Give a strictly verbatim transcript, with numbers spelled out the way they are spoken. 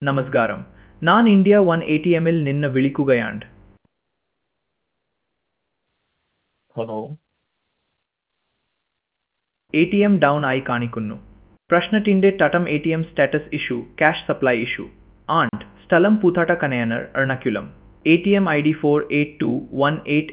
നമസ്കാരം. ഞാൻ India one A T എമ്മിൽ നിന്ന് വിളിക്കുകയാണ്. Hello. A T M down ആയി കാണിക്കുന്നു. പ്രശ്നത്തിന്റെ തട്ടം A T M status issue, cash supply issue and സ്ഥലം പൂത്താട്ട കനയനർ Ernakulam. A T M I D four eight two one eight